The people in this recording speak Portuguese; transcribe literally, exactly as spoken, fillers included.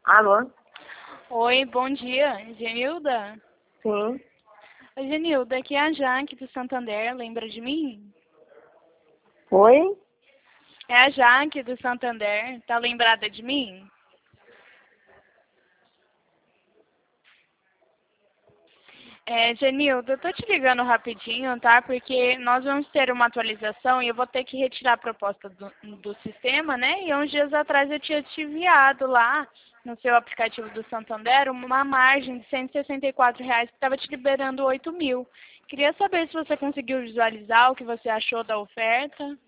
Alô? Oi, bom dia. Genilda? Sim. Oi, Genilda, aqui é a Jaque do Santander, lembra de mim? Oi? É a Jaque do Santander, tá lembrada de mim? É, Genilda, eu tô te ligando rapidinho, tá? Porque nós vamos ter uma atualização e eu vou ter que retirar a proposta do, do sistema, né? E uns dias atrás eu tinha te enviado lá no seu aplicativo do Santander uma margem de cento e sessenta e quatro reais que estava te liberando oito mil. Queria saber se você conseguiu visualizar o que você achou da oferta.